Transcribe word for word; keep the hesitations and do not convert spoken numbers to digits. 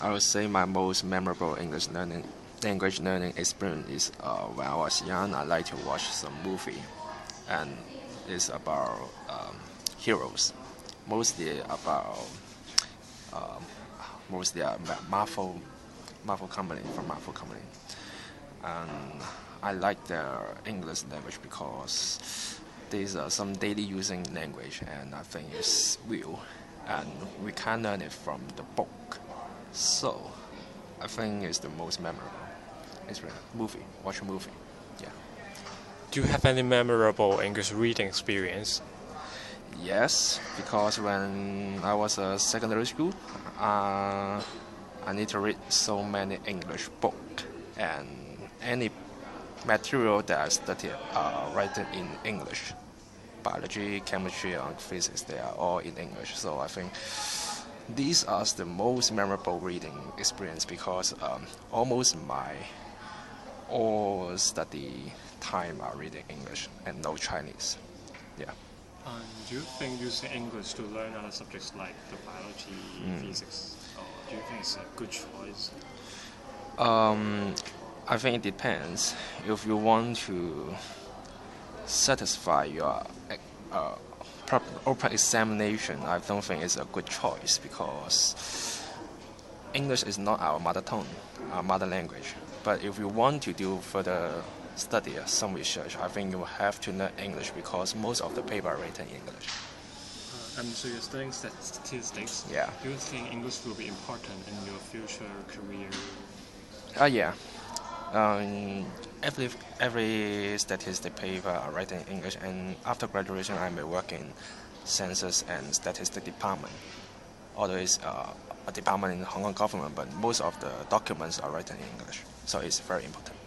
I would say my most memorable English learning language learning experience is uh, when I was young. I like to watch some movie, and it's about um, heroes, mostly about um, mostly uh, Ma- Marvel, Marvel company from Marvel company, and I like their English language because these are some daily using language, and I think it's real, and we can learn it from the book. So I think it's the most memorable. It's a movie. Watch a movie. Yeah. Do you have any memorable English reading experience? Yes, because when I was a secondary school, uh, I need to read so many English book, and any material that I study are written in English. Biology, chemistry, and physics, they are all in English. So I think these are the most memorable reading experience because um, almost my all study time are reading English and no Chinese. Yeah. Um, do you think using English to learn other subjects like the biology, Mm. physics, or do you think it's a good choice? Um, I think it depends. If you want to satisfy your uh, open examination, I don't think it's a good choice because English is not our mother tongue, our mother language. But if you want to do further study, uh, some research, I think you have to learn English because most of the paper are written in English. Uh, and so you're studying statistics. Yeah. Do you think English will be important in your future career? Uh, yeah. Um, every every statistic paper are written in English, and after graduation, I may work in census and statistic department. Although it's uh, a department in the Hong Kong government, but most of the documents are written in English, so it's very important.